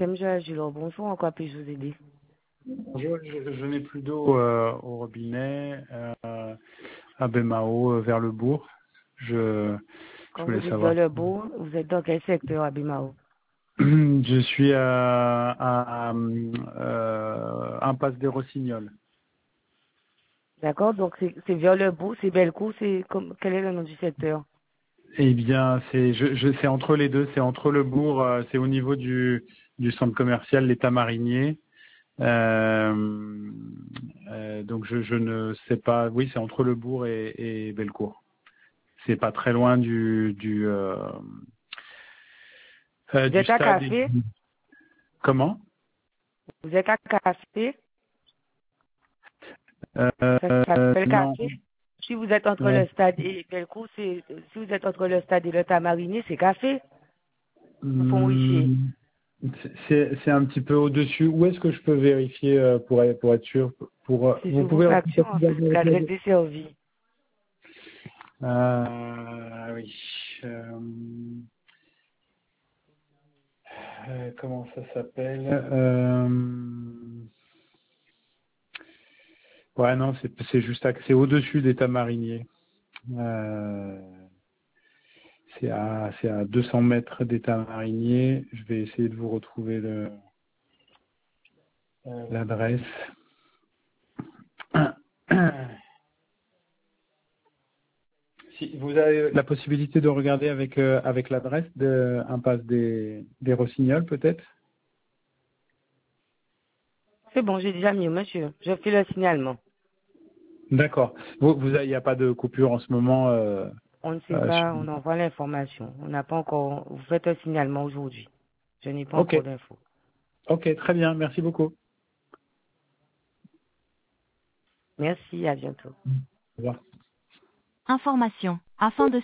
FM Jules, bonjour, en quoi puis-je vous aider? Bonjour, je n'ai plus d'eau au robinet à Bemao, vers le bourg. Je Quand vous voulais dites vers savoir. le bourg, vous êtes dans quel secteur à Bimao? Je suis à Impasse des Rossignols. D'accord, donc c'est vers le bourg, c'est Bellecour, c'est comme quel est le nom du secteur? Eh bien, c'est entre les deux, c'est entre le bourg, c'est au niveau du centre commercial l'État Marinier. Donc je ne sais pas. Oui, c'est entre le bourg et Bellecour. C'est pas très loin Vous du êtes à stade. Café? Comment? Vous êtes à Café? Ça s'appelle Non. Café? Si vous êtes entre Ouais. le stade et Bellecour, si vous êtes entre le stade et le Tamarinier, c'est Café? Vous font wifi. Hmm, c'est un petit peu au-dessus. Où est-ce que je peux vérifier pour être sûr? C'est Vous sur vos pouvez factures, en fait, l'adresse desservie. oui. Comment ça s'appelle? Ouais, non, c'est juste c'est au-dessus d'État Marinier. Euh, c'est à 200 mètres d'État Marinier. Je vais essayer de vous retrouver l'adresse. Si vous avez la possibilité de regarder avec l'adresse de Impasse des Rossignols, peut-être? C'est bon, j'ai déjà mis, monsieur. Je fais le signalement. D'accord. Il n'y a pas de coupure en ce moment. On ne sait pas, on envoie l'information. On n'a pas encore, vous faites un signalement aujourd'hui. Je n'ai pas Ok. encore d'infos. Ok, très bien. Merci beaucoup. Au Merci, à bientôt. revoir. Information. Afin de